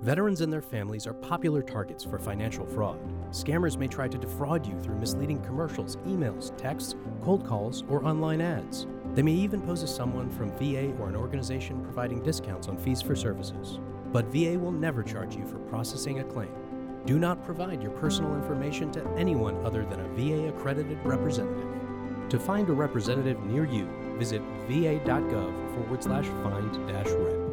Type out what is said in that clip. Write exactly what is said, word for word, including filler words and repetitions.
Veterans and their families are popular targets for financial fraud. Scammers may try to defraud you through misleading commercials, emails, texts, cold calls, or online ads. They may even pose as someone from V A or an organization providing discounts on fees for services. But V A will never charge you for processing a claim. Do not provide your personal information to anyone other than a V A-accredited representative. To find a representative near you, visit va.gov forward slash find dash rep.